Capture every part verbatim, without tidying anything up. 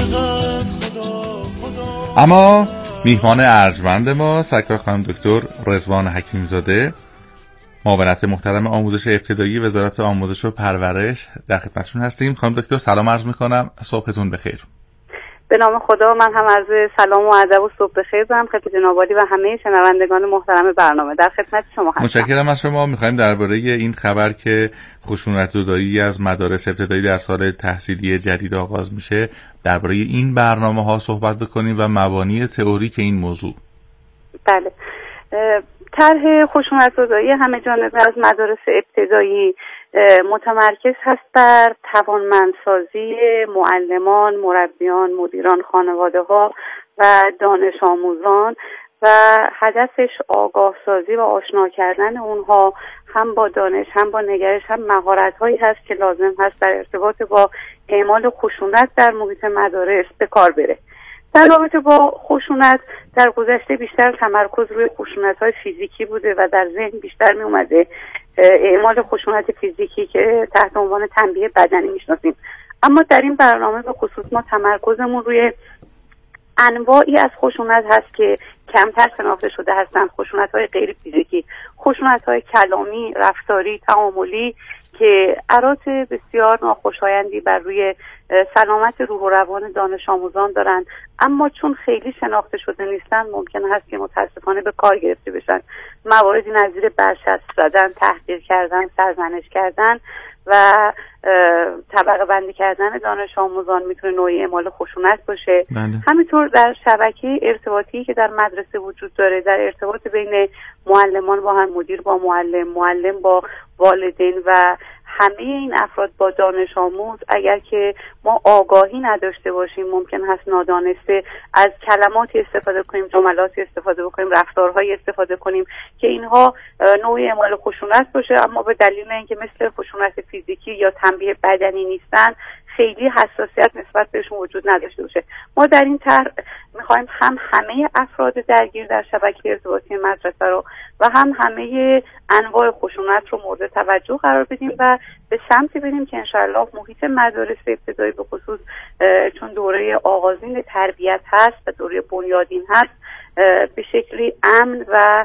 اما میهمان ارجمند ما سرکار خانم دکتر رضوان حکیمزاده، معاونت محترم آموزش ابتدایی وزارت آموزش و پرورش، در خدمتشون هستیم. خانم دکتر سلام عرض میکنم، صبحتون بخیر. به نام خدا، من هم عرض سلام و ادب و صبح بخیر دارم خدمت جناب عالی و همه شنوندگان محترم برنامه. در خدمت شما هستم. متشکرم از شما. می‌خوایم درباره این خبر که خشونت‌زدایی از مدارس ابتدایی در سال تحصیلی جدید آغاز میشه، درباره این برنامه‌ها صحبت بکنیم و مبانی تئوریک این موضوع. بله. طرح خشونت‌زدایی همه جانبه از مدارس ابتدایی متمرکز هست بر توانمندسازی معلمان، مربیان، مدیران خانواده‌ها و دانش آموزان و هدفش آگاه سازی و آشنا کردن اونها هم با دانش، هم با نگرش، هم مهارت‌هایی هست که لازم هست در ارتباط با اعمال خشونت در محیط مدارس به کار بره. در رابطه با خشونت در گذشته بیشتر تمرکز روی خشونت‌های فیزیکی بوده و در ذهن بیشتر می اومده اعمال خشونت فیزیکی که تحت عنوان تنبیه بدنی میشناسیم. اما در این برنامه به خصوص ما تمرکزمون روی انواعی از خشونت هست که کمتر شناخته شده هستند. خشونت‌های غیر فیزیکی، خشونت‌های کلامی، رفتاری، تعاملی که اثرات بسیار ناخوشایندی بر روی سلامت روح و روان دانش آموزان دارند، اما چون خیلی شناخته شده نیستن ممکن هست که متاسفانه به کار گرفته بشن. مواردی نظیر برچسب زدن، تحقیر کردن، سرزنش کردن و طبقه بندی کردن دانش آموزان میتونه نوعی اعمال خشونت باشه. بله. همینطور در شبکه ارتباطی که در مدرسه وجود داره، در ارتباط بین معلمان با هم، مدیر با معلم، معلم با والدین و همه این افراد با دانش آموز، اگر که ما آگاهی نداشته باشیم ممکن هست نادانسته از کلماتی استفاده کنیم، جملاتی استفاده بکنیم، رفتارهایی استفاده کنیم که اینها نوعی اعمال خشونت باشه، اما به دلیل اینکه مثل خشونت فیزیکی یا تنبیه بدنی نیستن خیلی حساسیت نسبت بهشون وجود نداشته باشه. ما در این طرح میخوایم هم همه افراد درگیر در شبکه ارتباطی مدرسه رو و هم همه انواع خشونت رو مورد توجه قرار بدیم و به سمتی بریم که انشاءالله محیط مدارس ابتدایی به خصوص چون دوره آغازین تربیت هست و دوره بنیادین هست به شکلی امن و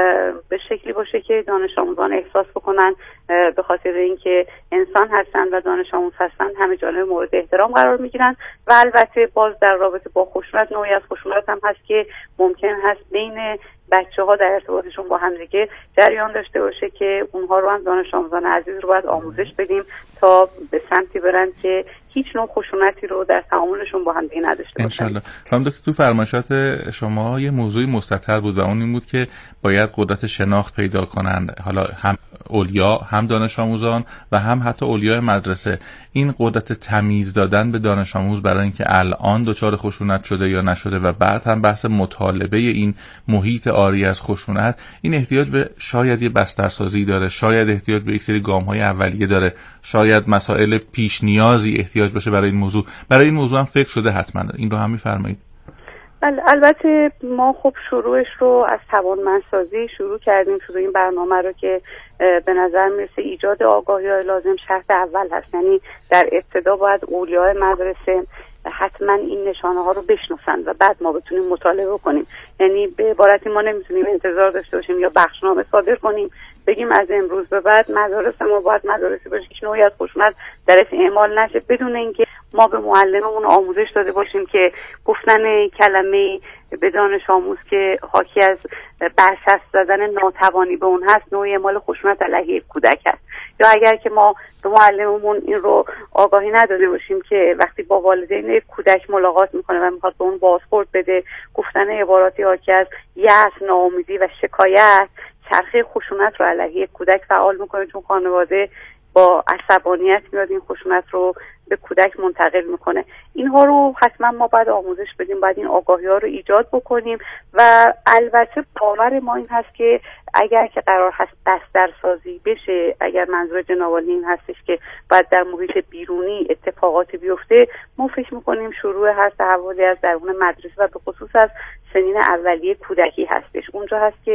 به شکلی باشه که دانش آموزان احساس بکنن به خاطر اینکه انسان هستن و دانش آموز هستن همه جانب مورد احترام قرار میگیرن. و البته باز در رابطه با خشونت نوعی از خشونت هم هست که ممکن هست بین بچه ها در ارتباطشون با همدیگه جریان داشته باشه که اونها رو هم دانش آموزان عزیز رو باید آموزش بدیم تا به سمتی برن که هیچ نوع خشونتی رو در تعاملشون با همدیگه نداشته باشن. انشالله. خانم دکتر تو فرمایشات شما یه موضوعی مستتر بود و اون این بود که باید قدرت شناخت پیدا کنند، حالا هم اولیا، هم دانش آموزان و هم حتی اولیای مدرسه، این قدرت تمیز دادن به دانش آموز برای اینکه الان دچار خشونت شده یا نشده و بعد هم بحث مطالبه این محیط عاری از خشونت، این احتیاج به شاید یه بسترسازی داره، شاید احتیاج به یک سری گام‌های اولیه داره، شاید مسائل پیش نیازی احتیاج باشه برای این موضوع. برای این موضوع هم فکر شده حتما، این رو هم می‌فرمایید؟ بله، البته ما خب شروعش رو از توانمندسازی شروع کردیم. شروع این برنامه رو که به نظر میرسه ایجاد آگاهی‌های لازم شرط اول هست، یعنی در ابتدا باید اولیای مدرسه حتما این نشانه ها رو بشناسن و بعد ما بتونیم مطالبه کنیم. یعنی به عبارتی ما نمیتونیم انتظار داشته باشیم یا بخشنامه صادر کنیم بگیم از امروز به بعد مدارس ما باید مدارسی باشه که نوعی از خشونت درش اعمال نشه بدون اینکه ما به معلممون آموزش داده باشیم که گفتن کلمه به دانش آموز که حاکی از برچسب زدن ناتوانی به اون هست نوعی اعمال خشونت علیه کودک هست. یا اگر که ما به معلممون این رو آگاهی نداده باشیم که وقتی با والدین کودک ملاقات میکنه و میخواد به اون بازخورد بده گفتن عباراتی حاکی از یأس، ناامیدی و شکایت چرخه خشونت رو علیه کودک فعال میکنه، چون خانواده با عصبانیت میاد این خشونت رو به کودک منتقل میکنه. اینها رو حتما ما باید آموزش بدیم، باید این آگاهی ها رو ایجاد بکنیم و البته باور ما این هست که اگر که قرار هست بسترسازی بشه، اگر منظور جناب عالی این هستش که باید در محیط بیرونی اتفاقاتی بیفته، ما فکر میکنیم شروع هر تحولی از درون مدرسه و به خصوص از سنین اولیه کودکی هستش. اونجا هست که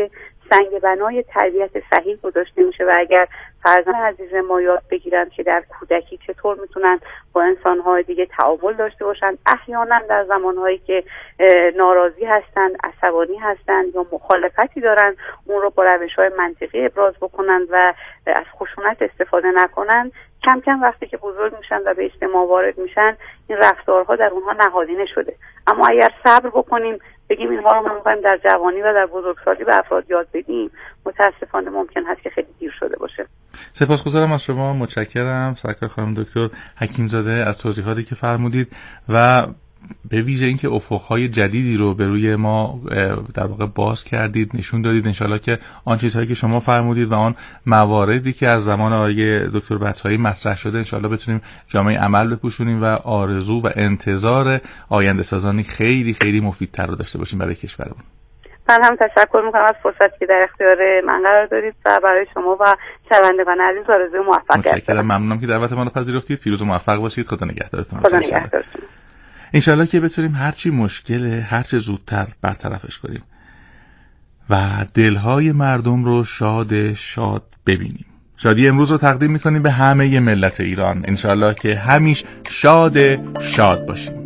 سنگ بنای تربیت صحیح گذاشته میشه و اگر فرزند عزیز ما یاد بگیرن که در کودکی چطور میتونن با انسان‌های دیگه تعامل داشته باشن، احیانا در زمانهایی که ناراضی هستند، عصبانی هستند یا مخالفتی دارن اون رو با روش‌های منطقی ابراز بکنن و از خشونت استفاده نکنن، کم کم وقتی که بزرگ میشن و به اجتماع وارد میشن این رفتارها در اونها نهادینه شده. اما اگر صبر بکنیم بگیم اینها رو ما می‌خوایم در جوانی و در بزرگسالی به افراد یاد بدیم، متاسفانه ممکن هست که خیلی دیر شده باشه. سپاسگزارم از شما، متشکرم سرکار خانم دکتر حکیم‌زاده از توضیحاتی که فرمودید و به ویژه اینکه افق‌های جدیدی رو به روی ما در واقع باز کردید، نشون دادید. انشالله که آن چیزهایی که شما فرمودید و آن مواردی که از زمان آقای دکتر بطایی مطرح شده انشالله بتونیم جامعه عمل بپوشونیم و آرزو و انتظار آینده سازانی خیلی خیلی مفیدتر رو داشته باشیم برای کشورمون. من هم تشکر میکنم از فرصتی که در اختیار من قرار دارید و برای شما و شنوندگان عزیز آرزوی موفقیت دارم. متشکرم، ممنونم که دعوت ما رو پذیرفتید. پیروز و موفق باشید. خدا نگهدارتون. خدا نگهدارتون. انشالله که بتونیم هرچی مشکل هرچی زودتر برطرفش کنیم و دلهای مردم رو شاد شاد ببینیم. شادی امروز رو تقدیم میکنیم به همه ملت ایران. انشالله که همیشه شاد شاد باشیم.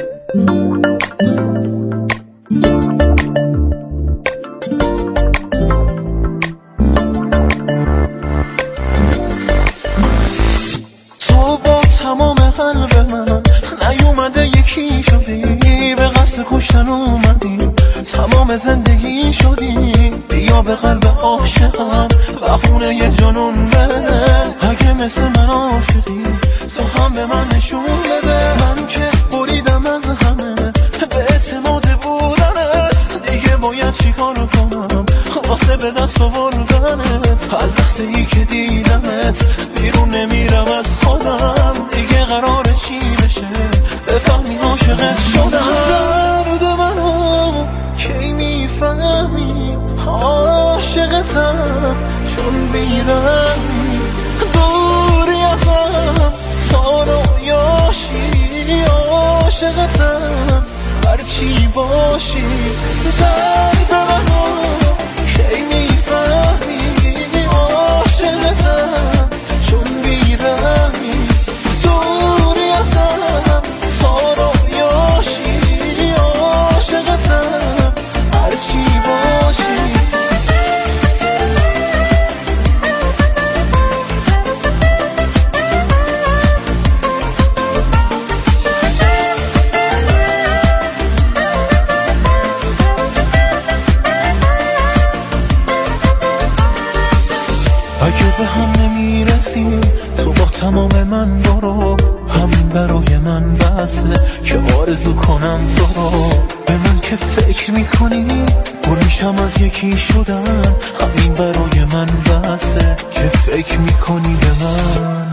تو با تمام قلب من نیومده یکی شدی، به قصد کشتن اومدی، تمام زندگی شدی، بیا به قلب عاشقم بهونه یه جنون بده. اگه مثل من عاشقی تو هم به من نشون بده. من که بریدم از همه به اعتماد بودنت، دیگه باید چیکار کنم واسه به دست آوردنت. از لحظه ای که دیدمت بیرون نمیرم از خودم، دیگه قراره چی بشه بفهمی عاشقت شدم. درد منو کی میفهمی عاشقتم، چون بیرمی دوری ازم تا رویاشی، عاشقتم هرچی باشی. درد منو کی میفهمی عاشقتم، چون بیرمی دوری ازم تا رویاشی، عاشقتم هرچی باشی. اگه به هم نمیرسیم تو با تمام من برو، همین برای من بسه که آرزو کنم تو رو. به من که فکر میکنی پر میشم از یکی شدن، همین برای من بسه که فکر میکنی به من.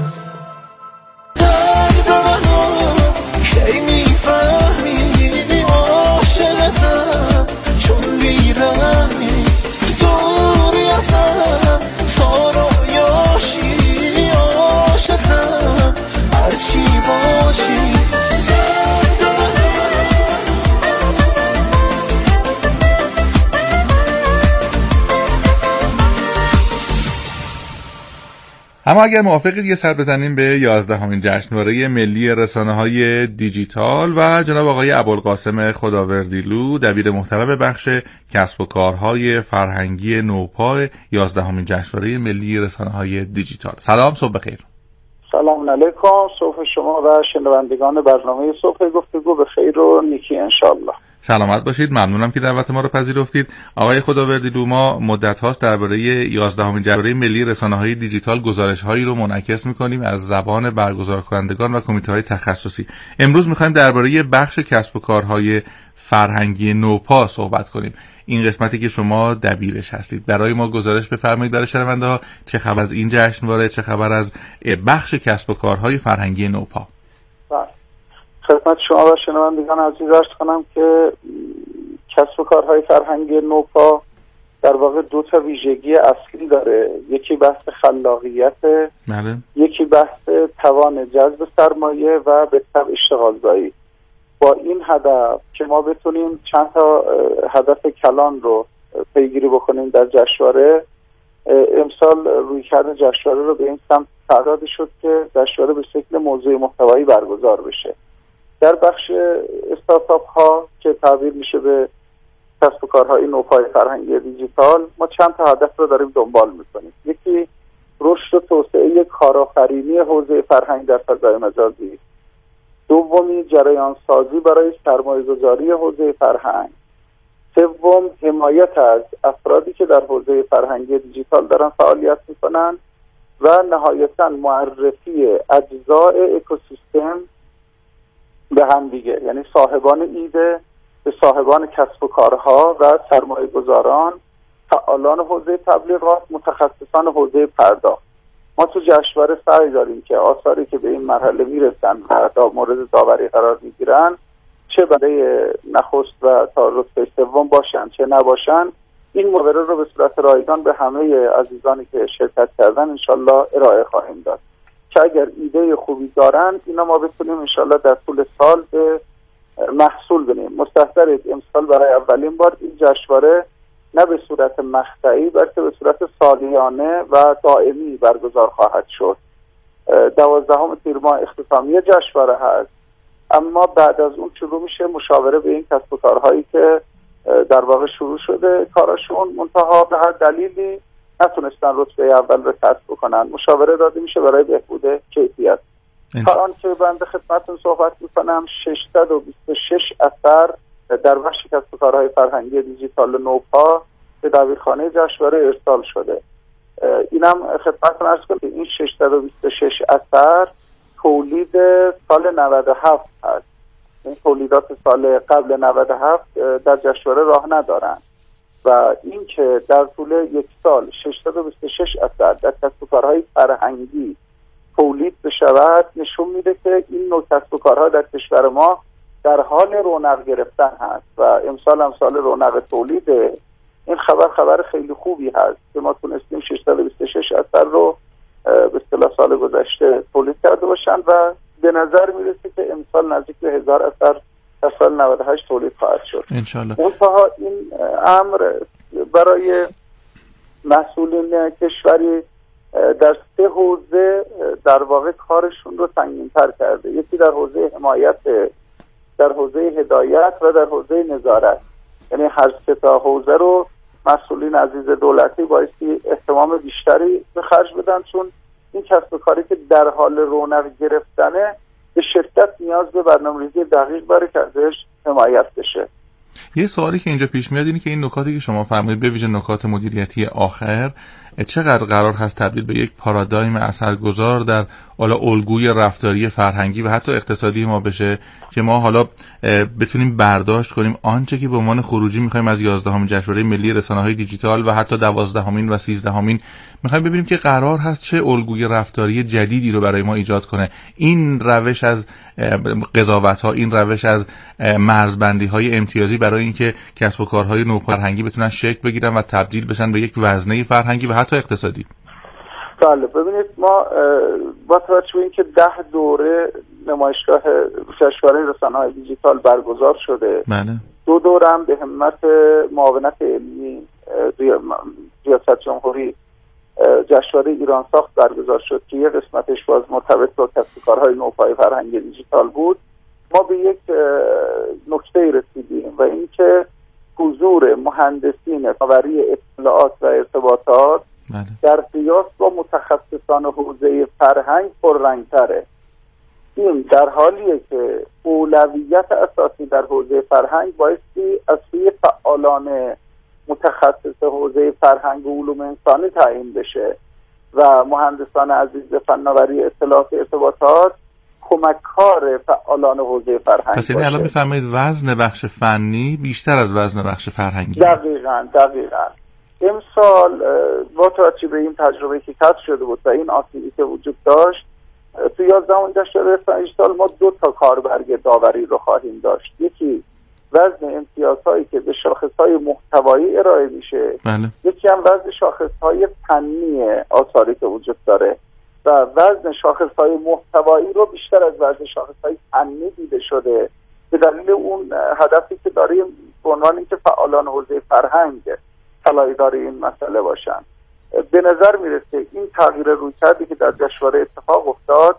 درد منو کی میفهمی عاشقتم، چون بیرمی دوری ازم تا رویاشی، عاشقتم هرچی باشی. اما اگر موافقید یه سر بزنیم به یازدهمین جشنواره ملی رسانه‌های دیجیتال و جناب آقای ابوالقاسم خداوردیلو دبیر محترم بخش کسب و کارهای فرهنگی نوپا یازدهمین جشنواره ملی رسانه‌های دیجیتال. سلام، صبح بخیر. سلام علیکم، صبح شما و شنوندگان برنامه صبح گفتگو به خیر و نیکی انشالله. سلامت باشید، ممنونم که دعوت ما رو پذیرفتید. آقای خداوردیلو، ما مدت هاست درباره یازدهمین جشنواره ملی رسانه‌های دیجیتال گزارش‌هایی رو منعکس می‌کنیم از زبان برگزار کنندگان و کمیته‌های تخصصی. امروز می‌خوایم درباره بخش کسب و کارهای فرهنگی نوپا صحبت کنیم. این قسمتی که شما دبیرش هستید، برای ما گزارش بفرمایید برای شنونده‌ها چه خبر از این جشنواره، چه خبر از بخش کسب و کارهای فرهنگی نوپا. خدمت شما و شنوندگان عزیز عرض کنم که کسب و کارهای فرهنگی نوپا در واقع دو تا ویژگی اصلی داره. یکی بحث خلاقیت، بله. یکی بحث توان جذب سرمایه و به طبع اشتغال زایی. با این هدف که ما بتونیم چند تا هدف کلان رو پیگیری بکنیم در جشنواره، امسال رویکرد جشنواره رو به این سمت تعداد شد که جشنواره به شکل موضوع محتوایی برگزار بشه. در بخش استارتاپ ها که تعبیر میشه به کسب و کارهای نوپای فرهنگی دیجیتال، ما چند تا هدف رو داریم دنبال میکنیم. یکی رشد و توسعه کارآفرینی حوزه فرهنگ در فضای مجازی. دومی جریان سازی برای سرمایه‌گذاری حوزه فرهنگ. سوم حمایت از افرادی که در حوزه فرهنگی دیجیتال دارن فعالیت میکنن و نهایتاً معرفی اجزای اکوسیستم به هم دیگه، یعنی صاحبان ایده به صاحبان کسب و کارها و سرمایه گذاران، فعالان حوزه تبلیغات، متخصصان حوزه پرداخت. ما تو جشنواره سعی داریم که آثاری که به این مرحله میرسن و مورد داوری قرار میگیرن چه برای نخست و تا رتبه سوم باشن چه نباشن، این مورد رو به صورت رایگان به همه عزیزانی که شرکت کردن انشالله ارائه خواهیم داد که اگر ایده خوبی دارن اینا ما بتونیم انشالله در طول سال به محصول بنیم. مستحضرید امسال برای اولین بار این جشنواره نه به صورت مقطعی بلکه به صورت سالیانه و دائمی برگزار خواهد شد. دوازدهم تیر ماه اختتامیه جشنواره هست، اما بعد از اون شروع میشه مشاوره به این کسب و کارهایی که در واقع شروع شده کارشون منتها به هر دلیلی نتونستن رتبه اول رو کسب بکنن، مشاوره داده میشه برای بهبود کیفیت. تا آن که بنده خدمتتون صحبت میکنم ششصد و بیست و شش اثر در بخش کسب و کارهای فرهنگی دیجیتال نوپا به دبیرخانه جشنواره ارسال شده. اینم خدمتتون عرض کنم که این ششصد و بیست و شش اثر تولید سال نود و هفت هست. این تولیدات سال قبل نود و هفت در جشنواره راه ندارن و این که در طول یک سال ششصد و بیست و شش اثر در کسب و کارهای فرهنگی تولید بشود نشون میده که این نوع کسب و کارها در کشور ما در حال رونق گرفتن هست و امسال هم سال رونق تولیده. این خبر خبر خیلی خوبی هست که ما تونستیم ششصد و بیست و شش اثر رو به اصطلاح سال گذشته تولید کرده باشن و به نظر میرسه که امسال نزدیک به هزار اثر در سال نود و هشت تولید خواهد شد انشالله. منتها این امر برای مسئولین کشوری در سه حوزه در واقع کارشون رو سنگین‌تر کرده. یکی در حوزه حمایت، در حوزه هدایت و در حوزه نظارت. یعنی هر سه تا حوزه رو مسئولین عزیز دولتی بایستی اهتمام بیشتری به خرج بدن، چون این کسب و کاری که در حال رونق گرفتنه به شدت نیاز به برنامه‌ریزی دقیق داره که ازش حمایت بشه. یه سوالی که اینجا پیش میاد اینه که این نکاتی که شما فرمودید به ویژه نکات مدیریتی آخر چقدر قرار هست تبدیل به یک پارادایم اثرگذار در حالا الگوی رفتاری فرهنگی و حتی اقتصادی ما بشه که ما حالا بتونیم برداشت کنیم آنچه که به عنوان خروجی می‌خوایم از یازدهمین جشنواره ملی رسانه‌های دیجیتال و حتی دوازدهمین و سیزدهمین می‌خوایم ببینیم که قرار هست چه الگوی رفتاری جدیدی رو برای ما ایجاد کنه. این روش از قضاوت‌ها، این روش از مرزبندی‌های امتیازی برای اینکه کسب و کارهای نوفرهنگی بتونن شکل بگیرن و تبدیل بشن به یک وزنه فرهنگی و حتی اقتصادی. بله ببینید ما با توجه به اینکه ده دوره نمایشگاه جشنواره رسانه‌های دیجیتال برگزار شده، بله. دو دوره هم به همت معاونت علمی ریاست جمهوری جشنواره ایران ساخت برگزار شد که یک قسمتش باز مرتبط با کسب و کارهای نوپای فرهنگی دیجیتال بود. ما به یک نکته رسیدیم و اینکه حضور مهندسین فناوری اطلاعات و ارتباطات بله. در قیاس با متخصصان حوزه فرهنگ پررنگ‌تره. این در حالیه که اولویت اساسی در حوزه فرهنگ بایستی از سوی فعالان متخصص حوزه فرهنگ و علوم انسانی تعیین بشه و مهندسان عزیز فناوری اطلاعات و ارتباطات کمککار فعالان حوزه فرهنگ. پس یعنی الان می‌فرمایید وزن بخش فنی بیشتر از وزن بخش فرهنگی. دقیقاً دقیقاً. امسال با توجه به این تجربه که کسب شده بود و این آسیبی که وجود داشت تو یازدهمین جشنواره رسانه‌های دیجیتال ما دو تا کاربرگ داوری رو خواهیم داشت. یکی وزن امتیازهایی که به شاخص‌های محتوایی ارائه میشه، بله. یکی هم وزن شاخص‌های فنی آثاری که وجود داره و وزن شاخص‌های محتوایی رو بیشتر از وزن شاخص‌های فنی دیده شده به دلیل اون هدفی که داریم به عنوان اینکه فعالان حوزه فرهنگ طلایه‌دار این مسئله باشن. به نظر میرسه این تغییر رویکردی که در جشنواره اتفاق افتاد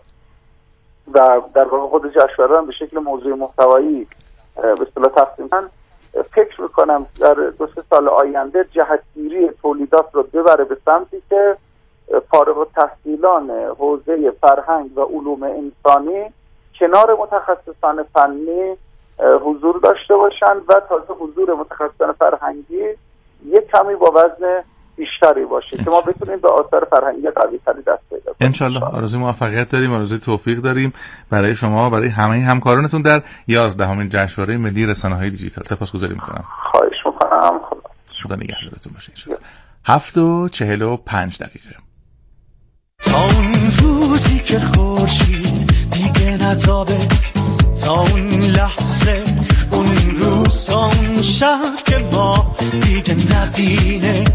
و در واقع خود جشنواره هم به شکل موضوع محتوایی به اصطلاح تقسیم کردن، فکر میکنم در دو سه سال آینده جهتگیری تولیدات رو ببره به سمتی که فارغ التحصیلان حوزه فرهنگ و علوم انسانی کنار متخصصان فنی حضور داشته باشند و تازه حضور متخصصان فرهنگی یک کمی با وزن بیشتری باشه که ما بتونیم به آثار فرهنگی قوی تری دست پیدا کنیم. انشالله. آرزوی موفقیت داریم، آرزوی توفیق داریم برای شما، برای همه همکارانتون در یازدهمین جشنواره ملی رسانه‌های دیجیتال. سپاسگزاری میکنم. خواهش میکنم. خدا خدا نگهدارتون باشه. هفت و چهل و پنج دقیقه. تا اون روزی که خورشید دیگه نتابه، تا اون لحظه، اون روز، تا اون شب که ما دیگه نبینه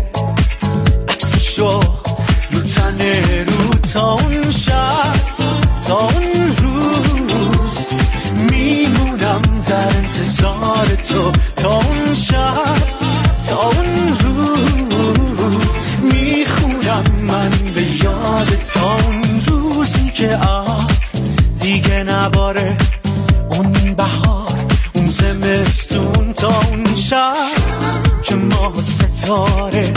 عکسشو رو تنه رو، تا اون شب، تا اون روز میمونم در انتظار تو، تا اون شب، تا اون روز میخونم من به یاد، تا اون روزی که آب دیگه نباره، اون بهار، اون زمستون، تا اون شب که ماه و ستاره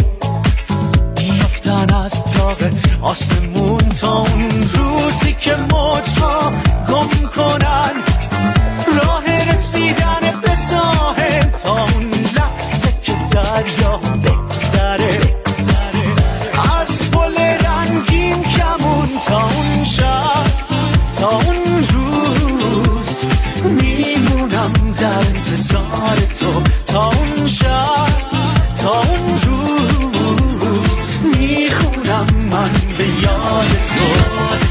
بیافتن از تاق آسمون، تا اون روزی که موجها گم کنن راه رسیدن به ساحل، تا اون لحظه که دریا بگذره از پل رنگین کمون، تا اون شب، تا اون روز میمونم در انتظار تو، تا اون شب، تا اون روز میخونم من به یاد تو.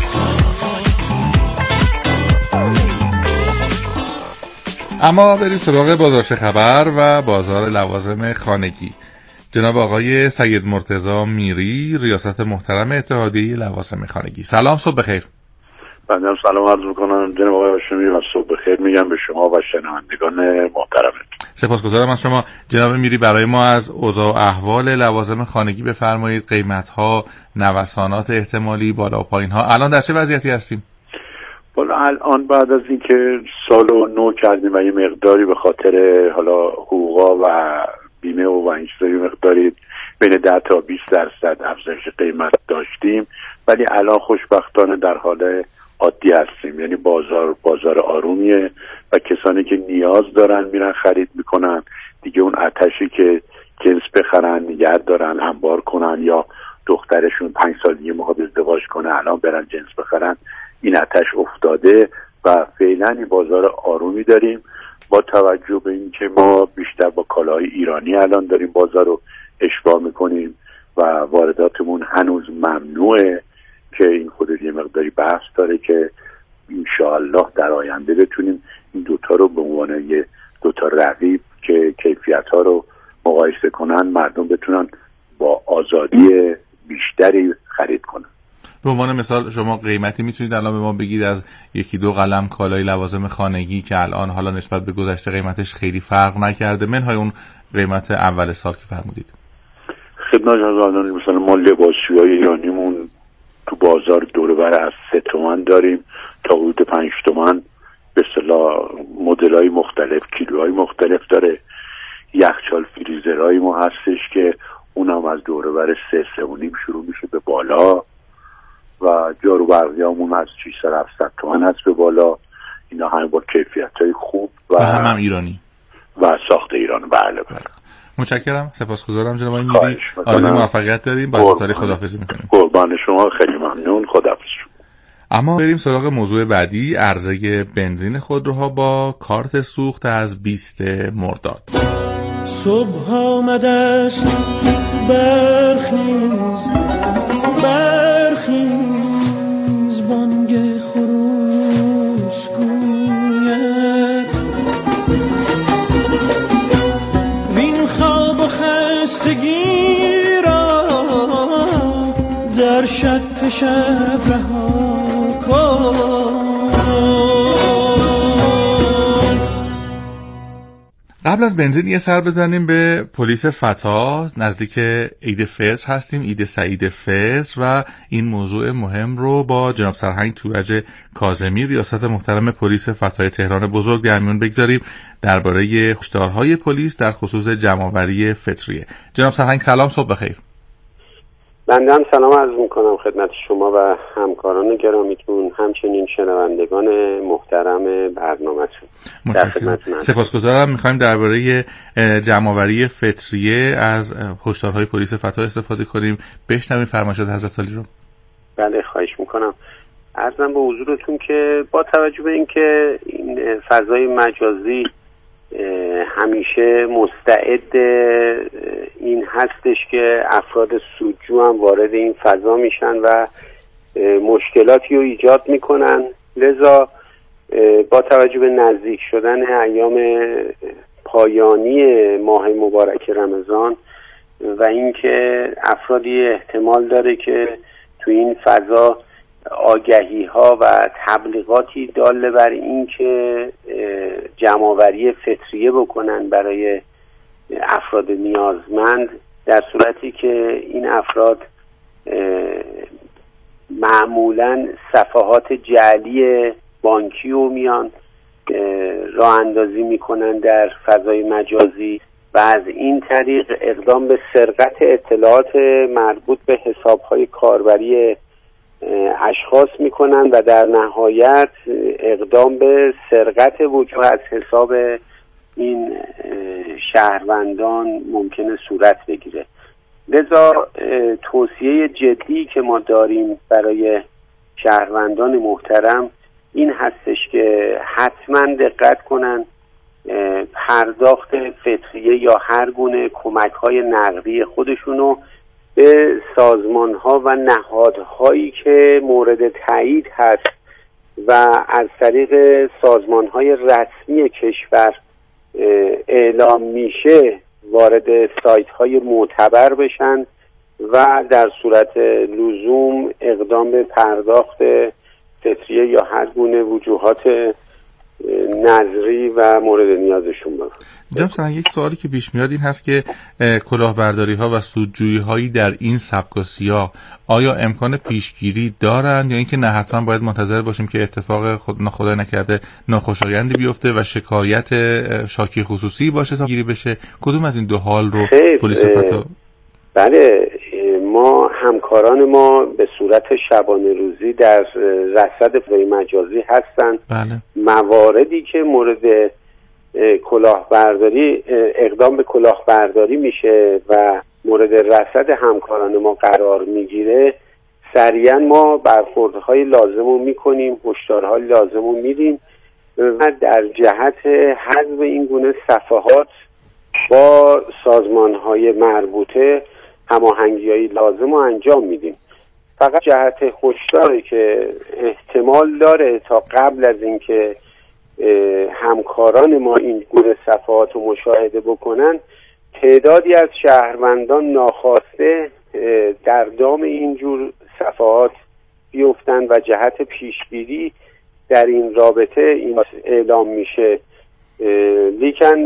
اما بریم سراغ بازارچه خبر و بازار لوازم خانگی. جناب آقای سید مرتضی میری، ریاست محترم اتحادیه لوازم خانگی. سلام، صبح بخیر. بنده سلام عرض میکنم جناب آقای هاشمی و صبح بخیر میگم به شما و شنوندگان محترمتون. سپاسگزارم از شما. جناب میری، برای ما از اوضاع و احوال لوازم خانگی بفرمایید. قیمت‌ها، نوسانات احتمالی، بالا و پایین‌ها، الان در چه وضعیتی هستیم؟ بالا الان بعد از اینکه سالو نو کردیم و یه مقداری به خاطر حالا حقوقا و بیمه و این چیزا یه مقداری بین ده تا بیست درصد افزایش قیمت داشتیم، ولی الان خوشبختانه در حال عادی هستیم. یعنی بازار بازار آرومیه و کسانی که نیاز دارن میرن خرید میکنن دیگه. اون آتشی که جنس بخرن، نگه دارن، انبار کنن، یا دخترشون پنج سال دیگه میخواد ازدواج کنه الان برن جنس بخرن، این آتش افتاده و فعلا این بازار آرومی داریم. با توجه به این که ما بیشتر با کالاهای ایرانی الان داریم بازار رو اشباع میکنیم و وارداتمون هنوز ممنوعه که این خودش یه مقداری بحث داره که انشاءالله در آینده بتونیم این دوتا رو به عنوان یه دوتا رقیب که کیفیت ها رو مقایسه کنن، مردم بتونن با آزادی بیشتری خرید کنن. به عنوان مثال شما قیمتی میتونید الان به ما بگید از یکی دو قلم کالای لوازم خانگی که الان حالا نسبت به گذشته قیمتش خیلی فرق نکرده، منهای اون قیمت اول سال که فرمودید؟ خدمت حضرتان مثلا ما لباسشویی ایرانیمون تو بازار دور بر از سه تومن داریم تا حدود پنج تومن، به اصطلاح مدل‌های مختلف، کیلوهای مختلف داره. یخچال فریزرهای ما هستش که اونم از دور بر سه سه و نیم شروع میشه به بالا و جارو برقیامون از ششصد هفتصد تومن هست به بالا. اینا همه با کیفیت‌های خوب و, و هم, هم ایرانی و ساخت ایران. بله بله. متشکرم، سپاسگزارم جناب آقای میری. آرزوی موفقیت داریم. با تاریخ خداحافظی می‌کنیم. قربان شما، خیلی ممنون. خداحافظ. اما بریم سراغ موضوع بعدی، عرضه بنزین خودروها با کارت سوخت از بیست مرداد. صبح آمده است، برخیز برخیز، بانگ خروس گوید وین خواب و خستگی را در شط شب رها کن. قبل از بنزین یه سر بزنیم به پلیس فتا. نزدیک عید فطر هستیم، عید سعید فطر، و این موضوع مهم رو با جناب سرهنگ تورج کاظمی، ریاست محترم پلیس فتای تهران بزرگ، در میون بگذاریم درباره هشدارهای پلیس در خصوص جمع‌آوری فطریه. جناب سرهنگ سلام، صبح بخیر. بنده هم سلام عرض میکنم خدمت شما و همکاران گرامیتون، همچنین شنوندگان محترم برنامه‌تون. در خدمتتون. سپاسگزارم. میخوایم درباره جمع‌آوری فطریه از هشدارهای پلیس فتا استفاده کنیم. بشنویم فرمایشات حضرت عالی رو. بله خواهش میکنم. عرضم به حضورتون که با توجه به اینکه این فضای مجازی همیشه مستعد این هستش که افراد سودجو هم وارد این فضا میشن و مشکلاتی رو ایجاد میکنن، لذا با توجه به نزدیک شدن ایام پایانی ماه مبارک رمضان و اینکه افرادی احتمال داره که تو این فضا آگهی ها و تبلیغاتی داله بر این که جمع‌آوری فطریه بکنن برای افراد نیازمند، در صورتی که این افراد معمولا صفحات جعلی بانکی رو میان راه اندازی میکنن در فضای مجازی و از این طریق اقدام به سرقت اطلاعات مربوط به حسابهای کاربری اشخاص میکنن و در نهایت اقدام به سرقت وجوه از حساب این شهروندان ممکنه صورت بگیره. لذا توصیه جدی که ما داریم برای شهروندان محترم این هستش که حتما دقت کنن پرداخت فطریه یا هر گونه کمک‌های نقدی خودشونو به سازمان‌ها و نهادهایی که مورد تایید هست و از طریق سازمان‌های رسمی کشور اعلام میشه وارد سایت‌های معتبر بشن و در صورت لزوم اقدام به پرداخت فطریه یا هر گونه وجوهات نظری و مورد نیازشون بکنن. جناب سرهنگ، یک سوالی که پیش میاد این هست که کلاهبرداری ها و سودجویی هایی در این سبک و سیاق آیا امکان پیشگیری دارند یا اینکه نه حتما باید منتظر باشیم که اتفاق خود خدای نکرده ناخوشایندی بیفته و شکایت شاکی خصوصی باشه تا گیری بشه؟ کدوم از این دو حال رو پلیس فتا؟ بله، ما همکاران ما به صورت شبانه روزی در رصد فضای مجازی هستند. بله. مواردی که مورد کلاهبرداری اقدام به کلاهبرداری میشه و مورد رصد همکاران ما قرار میگیره، سریعا ما برخوردهای لازم رو میکنیم، هشدارهای لازم رو میدیم و در جهت حذف این گونه صفحات با سازمانهای مربوطه هماهنگی‌های لازم رو انجام میدیم. فقط جهت هشداری که احتمال داره تا قبل از اینکه همکاران ما این گونه صفحات رو مشاهده بکنن، تعدادی از شهروندان ناخواسته در دام اینجور صفحات بیفتن و جهت پیشگیری در این رابطه این اعلام میشه. لیکن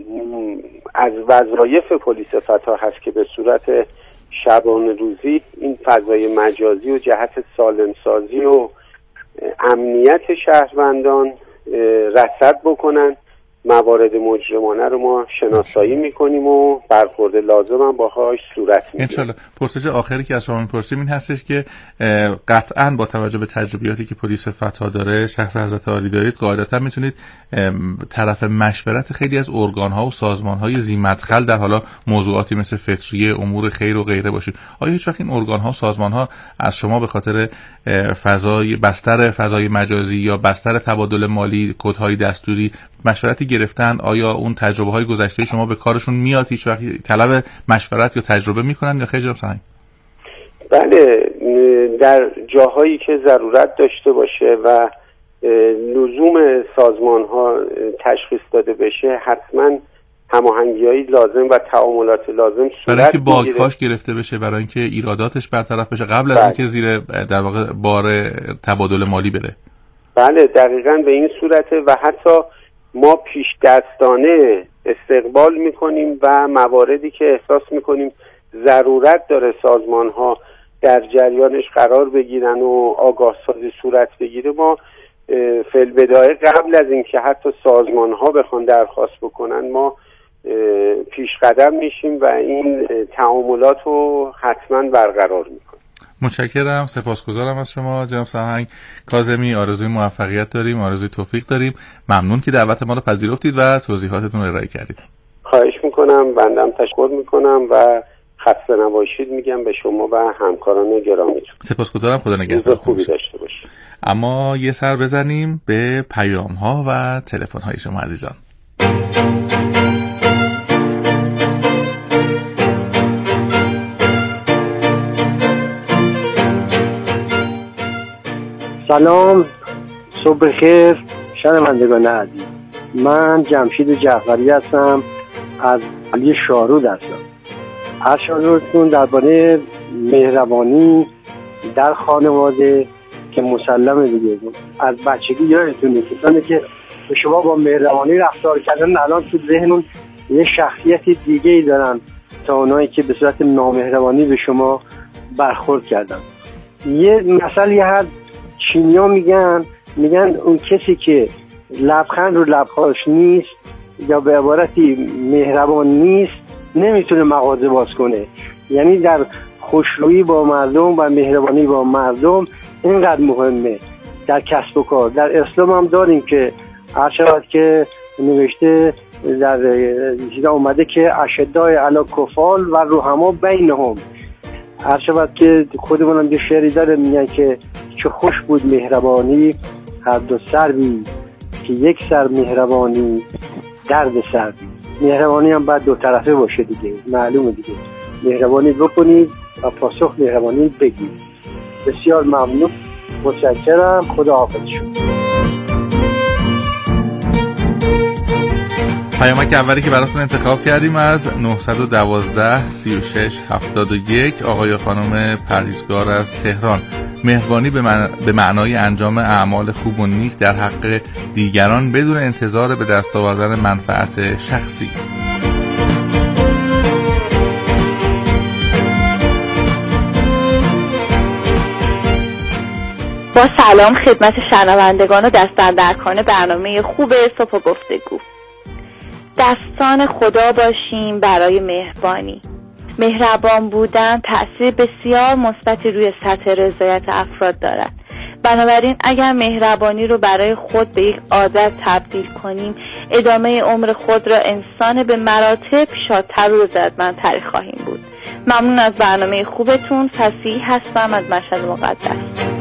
از وظایف پلیس فتا هست که به صورت شبانه روزی این فضای مجازی و جهت سالم سازی و امنیت شهروندان رصد بکنن. موارد مجرمانه رو ما شناسایی میکنیم و برخورد لازم هم باهاش صورت میگیره. انشالله. پرسش آخری که از شما میپرسیم این هستش که قطعاً با توجه به تجربیاتی که پلیس فتا داره، شخص حضرت عالی دارید، قاعدتاً میتونید طرف مشورت خیلی از ارگان‌ها و سازمان‌های ذی‌مدخل در حالا موضوعاتی مثل فطریه، امور خیر و غیره باشید. آیا هیچ وقت این ارگان‌ها و سازمان‌ها از شما به خاطر فضای بستر فضای مجازی یا بستر تبادل مالی، کدهای دستوری مشورتی گرفتن؟ آیا اون تجربه های گذشته شما به کارشون میاد؟ هیچ وقت طلب مشورت یا تجربه میکنن یا خیلی؟ جناب سرهنگ بله، در جاهایی که ضرورت داشته باشه و لزوم سازمان ها تشخیص داده بشه، حتما هماهنگی‌های لازم و تعاملات لازم صورت میگیره. برای اینکه باگ‌هاش گرفته بشه، برای اینکه ایراداتش برطرف بشه قبل از اینکه زیر در واقع بار تبادل مالی بره. بله دقیقاً به این صورته و حتی ما پیش دستانه استقبال میکنیم و مواردی که احساس میکنیم ضرورت داره سازمان ها در جریانش قرار بگیرن و آگاه سازی صورت بگیره، ما فی‌البداهه قبل از اینکه حتی سازمان ها بخوان درخواست بکنن ما پیش قدم میشیم و این تعاملات رو حتما برقرار میکنیم. متشکرم، سپاسگزارم از شما جناب سرهنگ کاظمی. آرزوی موفقیت داریم، آرزوی توفیق داریم. ممنون که دعوت ما رو پذیرفتید و توضیحاتتون رو ارائه کردید. خواهش میکنم، بنده هم تشکر میکنم و خسته نباشید میگم به شما و همکاران گرامیتون. سپاسگزارم، خدا نگهدار. خوبی داشته باشید. اما یه سر بزنیم به پیام ها و تلفن های شما عزیزان. سلام، صبح بخیر شنوندگان عزیز. من جمشید جعفری هستم از علی شارود هستم. از شارودتون درباره مهربانی در خانواده که مسلمه دیگه، از بچگی یادتونه کسانی که به شما با مهربانی رفتار کردن الان تو ذهنون یه شخصیت دیگه ای دارن تا اونایی که به صورت نامهربانی به شما برخورد کردن. یه مسئله هست، چینی‌ها میگن میگن اون کسی که لبخند رو لبهاش نیست یا به عبارتی مهربان نیست نمیتونه مغازه باز کنه. یعنی در خوشرویی با مردم و مهربانی با مردم اینقدر مهمه در کسب و کار. در اسلام هم داریم که هر شود که نوشته در چیزا اومده که اشدای علی کفال و رحما بینهم. هر شود که خودمون هم یه شعری داره میگن که چه خوش بود مهربانی هر دو سروی که یک سر مهربانی درد سر. مهربانی هم باید دو طرفه باشه دیگه، معلومه دیگه. مهربانی بکنید و پاسخ مهربانی بگید. بسیار ممنون، متشکرم، خدا حافظ شما. پیامک اولی که براتون انتخاب کردیم از نه یک دو سه شش هفت یک آقای و خانم پرهیزگار از تهران. مهربانی به معنای انجام اعمال خوب و نیک در حق دیگران بدون انتظار به دست آوردن منفعت شخصی. با سلام خدمت شنوندگان و دست‌اندرکاران برنامه خوب صبح گفتگو. دستان خدا باشیم برای مهربانی. مهربان بودن تأثیر بسیار مثبتی روی سطح رضایت افراد دارد. بنابراین اگر مهربانی رو برای خود به یک عادت تبدیل کنیم، ادامه عمر خود را انسان به مراتب شادتر و رضایتمندتری خواهیم بود. ممنون از برنامه خوبتون. فصیح هستم از مشهد مقدس.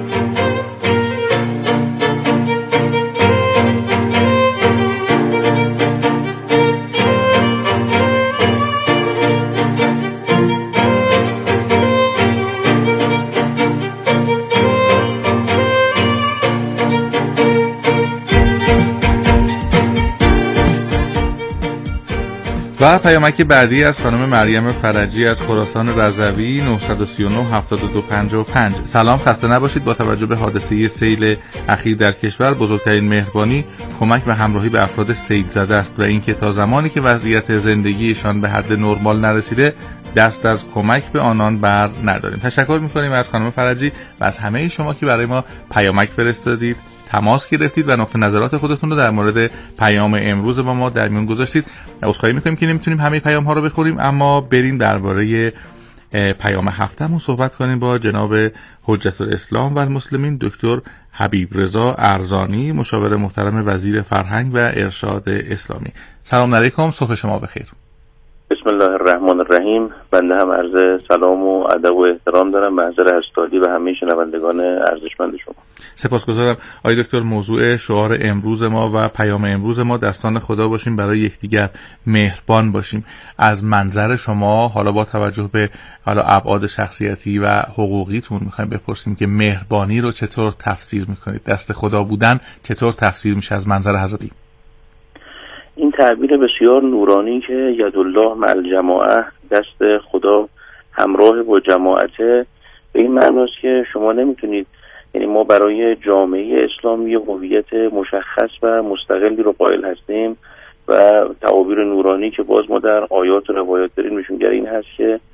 و پیامک بعدی از خانم مریم فرجی از خراسان رضوی نه سه نه هفت دو پنج پنج. سلام، خسته نباشید. با توجه به حادثه سیل اخیر در کشور بزرگترین مهربانی کمک و همراهی به افراد سیل زده است و اینکه تا زمانی که وضعیت زندگیشان به حد نرمال نرسیده دست از کمک به آنان بر نداریم. تشکر می‌کنیم از خانم فرجی و از همه شما که برای ما پیامک فرستادید، تماس گرفتید و نقطه نظرات خودتون رو در مورد پیام امروز با ما در میون گذاشتید. عذرخواهی می‌کنیم که نمیتونیم همه پیام ها رو بخوریم، اما بریم درباره پیام هفتهمون صحبت کنیم با جناب حجت الاسلام و المسلمین دکتر حبیب رضا ارزانی، مشاور محترم وزیر فرهنگ و ارشاد اسلامی. سلام علیکم، صبح شما بخیر. بسم الله الرحمن الرحیم. بنده هم عرض سلام و ادب و احترام دارم به حضرت استادی و همه شنوندگان ارزشمند شما. سپاسگزارم آقای دکتر. موضوع شعار امروز ما و پیام امروز ما دستان خدا باشیم برای یکدیگر، مهربان باشیم. از منظر شما حالا با توجه به حالا ابعاد شخصیتی و حقوقیتون میخوایم بپرسیم که مهربانی رو چطور تفسیر میکنید؟ دست خدا بودن چطور تفسیر میشه از منظر حضرتی؟ این تعبیر بسیار نورانی که یدالله مع الجماعه، دست خدا همراه با جماعته، به این معناست که شما نمیتونید یعنی ما برای جامعه اسلامی هویت مشخص و مستقلی رو قائل هستیم و تعابیر نورانی که باز ما در آیات و روایات داریم نشونگر این هست که